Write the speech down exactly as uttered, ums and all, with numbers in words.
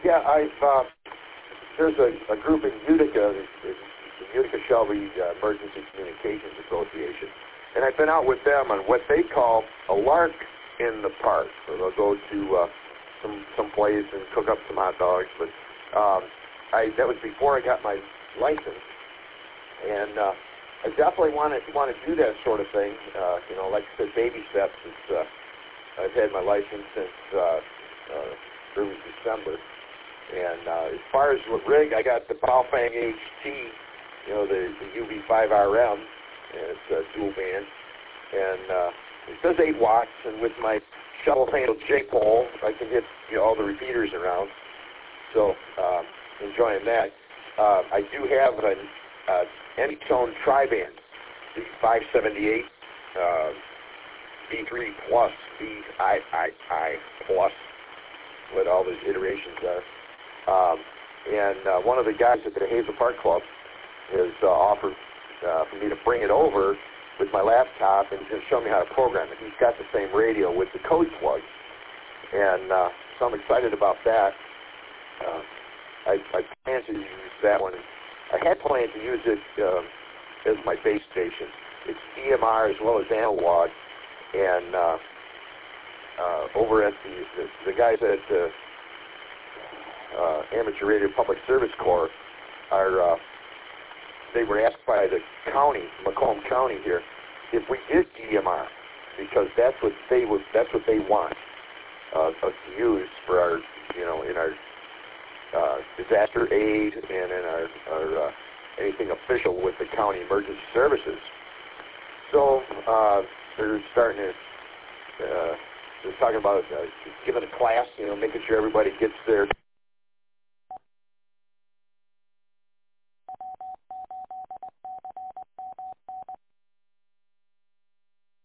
Yeah, I've, uh, there's a, a group in Utica, the, the Utica Shelby uh, Emergency Communications Association, and I've been out with them on what they call a lark in the park. So they'll go to uh, some some place and cook up some hot dogs. But um, I that was before I got my license, and uh, I definitely want to want to do that sort of thing. Uh, you know, like I said, baby steps. It's, uh, I've had my license since uh, uh, early December. And uh, as far as what rig, I got the Baofeng H T, you know, the, the U V five R M, and it's a dual band. And uh, it says eight watts, and with my shovel-handled J-pole, I can hit, you know, all the repeaters around. So, uh, enjoying that. Uh, I do have an uh, Anytone Tri-Band, the five seventy-eight, uh, B three plus, B I I I plus, what all those iterations are. Um, and uh, one of the guys at the Hazel Park Club has uh, offered uh, for me to bring it over with my laptop and just show me how to program it. He's got the same radio with the code plug, and uh, so I'm excited about that. Uh, I, I plan to use that one. I had planned to use it uh, as my base station. It's D M R as well as analog, and uh, uh, over at the, the, the guys at uh, uh, Amateur Radio Public Service Corps are, uh, they were asked by the county, Macomb County here, if we did D M R, because that's what they would, that's what they want uh, us to use for our, you know, in our uh, disaster aid and in our, our uh, anything official with the county emergency services. So uh, they're starting to, uh, they're talking about uh, giving a class, you know, making sure everybody gets their